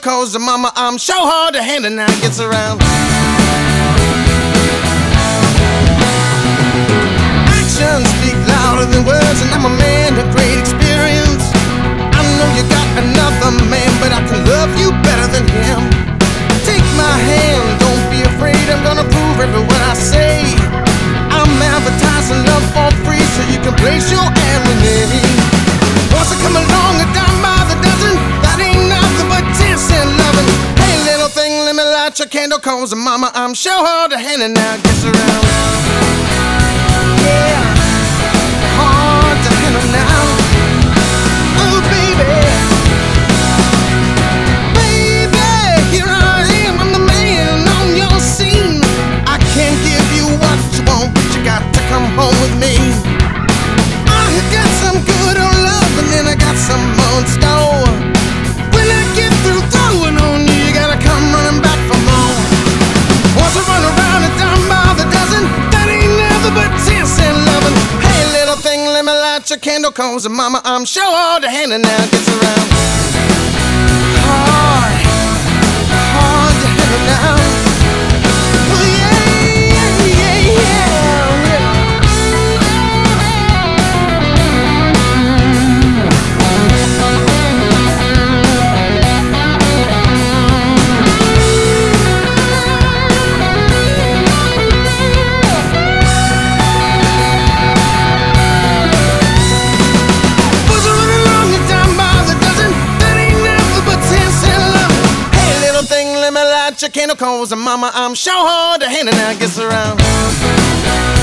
cause mama, I'm so hard to handle now, it gets around. Actions speak louder than words, and I'm a man of great experience. I know you got another man, but I can love you better than him. Take my hand, don't be afraid, I'm gonna prove every word I say. I'm advertising love for free, so you can place your hand with me. Once I come along, a dime by the dozen, that ain't nothing but 10 cent loving. Hey little thing, let me light your candle, cause mama, I'm sure hard to handle now, it gets around. Yeah, hard to handle now. Oh baby, baby, here I am, I'm the man on your scene. I can't give you what you want, but you got to come home with me. I got some good old love, and then I got some more in store. When I get through throwing on you, you gotta come running back for more. Once I run around a dime by the dozen, that ain't nothing but 10 cent loving. Hey little thing, let me light your candle, cause mama, I'm sure hard to handle now, it gets around. Hard, hard to handle now. Oh yeah, yeah, yeah, yeah. Your candle, cause mama, I'm sure hard to handle now, it gets around.